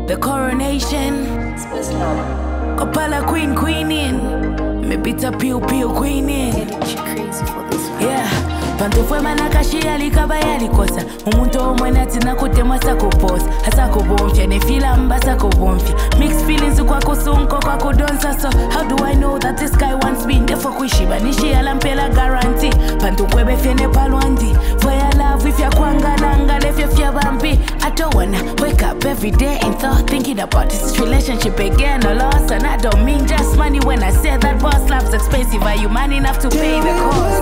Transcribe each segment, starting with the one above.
the coronation. Kapala queen in. Me beat a pew queen in. She crazy for this one. Yeah. Pantu fue manakashi alikaba yalikosa. Umuntu omwena tina kutema sakuposa. Hasakubomfya nefila mba sakubomfya. Mixed feelings kwa kusunko kwa kudonsa. So how do I know that this guy wants me? Ndefo kuishiba nishi alampela guarantee. Pantu kwebe fiene palwandi. For your love if ya kwanga nanga lef ya fya bambi. I don't wanna wake up every day in thought thinking about this relationship again or loss. And I don't mean just money when I say that boss love's expensive. Are you man enough to pay the cost?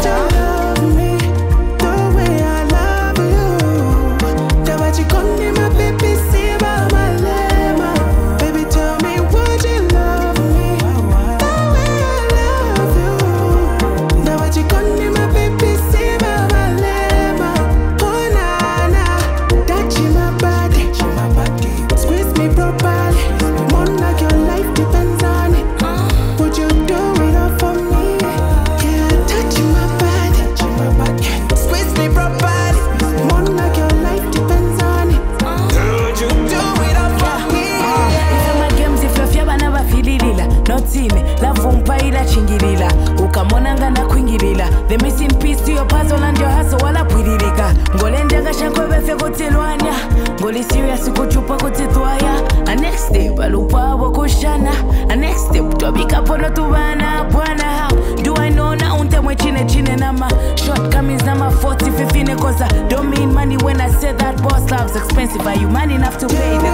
Baby, tell me would you love me the way I love you? Now what you gonna do, my baby, see my lema. Oh na na, touch my body, squeeze me properly. More like your life depends on it. Would you do it all for me? Yeah, touch my body, squeeze me properly. More like your life depends on it. Would you do it all for me? Notime, lavumpa ila chingilila. Ukamonanga na kwingilila. The missing piece to your puzzle and your hustle wala pwililika. Ngolende gashankwe befe kutilwanya. Ngoli serious kuchupa kutitwaya. A next step, alupa wakushana. A next step, tuabika pono tubana. Bwana how do I know na unte mwe chine nama. Shortcomings nama 40, 15 cause I don't mean money when I say that boss love's expensive. Are you man enough to pay the